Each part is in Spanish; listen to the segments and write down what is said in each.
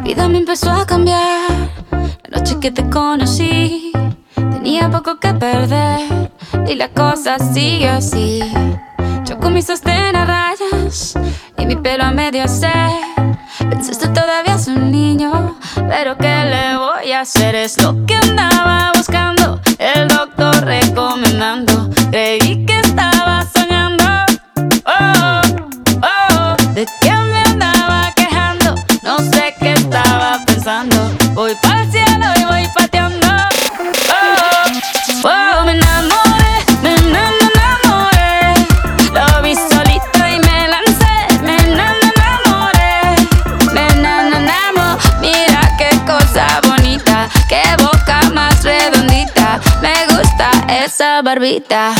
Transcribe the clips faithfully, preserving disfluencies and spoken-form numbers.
vida me empezó a cambiar. La noche que te conocí, tenía poco que perder y la cosa sigue así. Yo con mi sostén a rayas y mi pelo a medio hacer. Pensaste todavía es un niño, pero ¿qué le voy a hacer? Es lo que andaba buscando, el doctor recomendando. Creí que estaba soñando, oh, oh, de que me andaba quejando. No sé qué estaba pensando. Voy pa'l cielo y voy pateando, oh, oh, me enamoré, me enamoré. Lo vi solito y me lancé, me enamoré, me enamoré. Mira qué cosa bonita, qué boca más redondita. Me gusta esa barbita.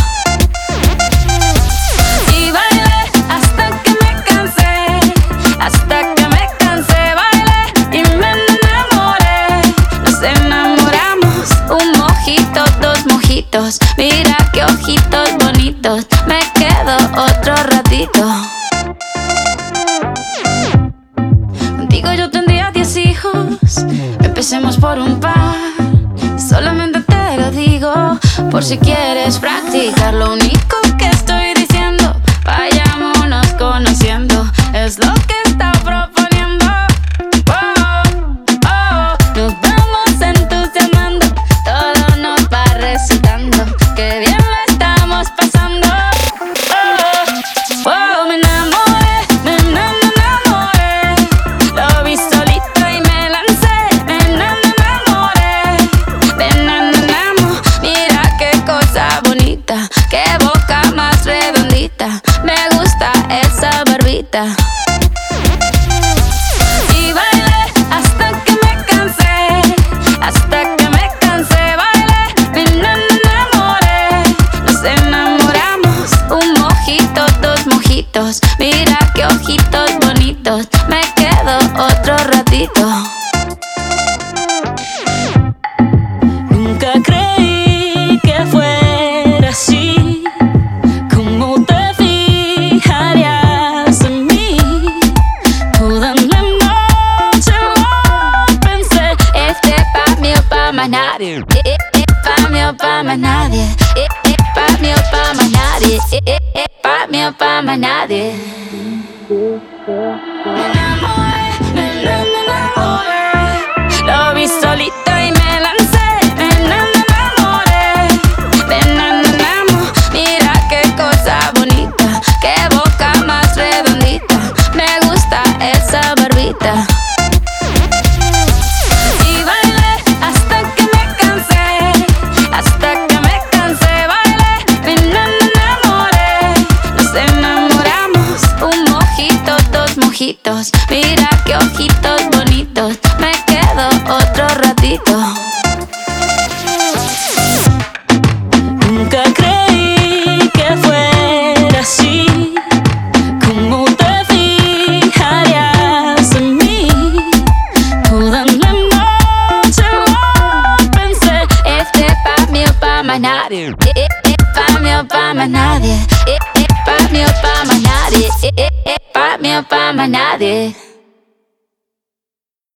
Y bailé hasta que me cansé, hasta que me cansé. Bailé y me enamoré. Nos enamoramos, un mojito, dos mojitos. Mira qué ojitos bonitos. Me quedo otro ratito. Contigo yo tendría diez hijos. Empecemos por un par. Solamente te lo digo por si quieres practicar. Lo único que estoy diciendo, vayámonos conociendo. Es lo que está proponiendo. Oh, oh, nos vamos entusiasmando. Todo nos va resultando. Qué bien la estamos pasando. Oh, oh, me enamoré, me enamoré. Lo vi solito y me lancé. Me enamoré, me enamoré. Mira qué cosa bonita, qué boca más redondita. Me gusta esa barbita. Y bailé hasta que me cansé, hasta que me cansé. Bailé, me enamoré. Nos enamoramos, un mojito, dos mojitos. Mira qué ojitos bonitos. Me quedo otro ratito. Nunca creí que fuera así, cómo te fijarías en mí. Toda la noche lo pensé. Este pa' mí o pa' más nadie. Eh, eh, eh, pa' mí o pa' más nadie. Eh, eh, pa' mí o pa' más nadie. Eh, eh, eh, pa' mí o pa' más nadie. Me enamoré, me enamoré. Lo vi solito y me lancé. Me enamoré, me enamoré. Mira qué cosa bonita, qué boca más redondita. Me gusta esa barbita. Y bailé hasta que me cansé, hasta que me cansé. Bailé, me enamoré. Nos enamoramos, un mojito, dos mojitos. Mira qué ojitos bonitos. Me quedo otro ratito. Nunca creí que fuera así, cómo te fijarías en mí. Toda la noche lo pensé. Este pa' mí o pa' más nadie. Eh, eh, eh, pa' mí o pa' más nadie. Eh, eh, pa' mí o pa' más nadie. Eh, eh, eh, pa' mí o pa' más nadie.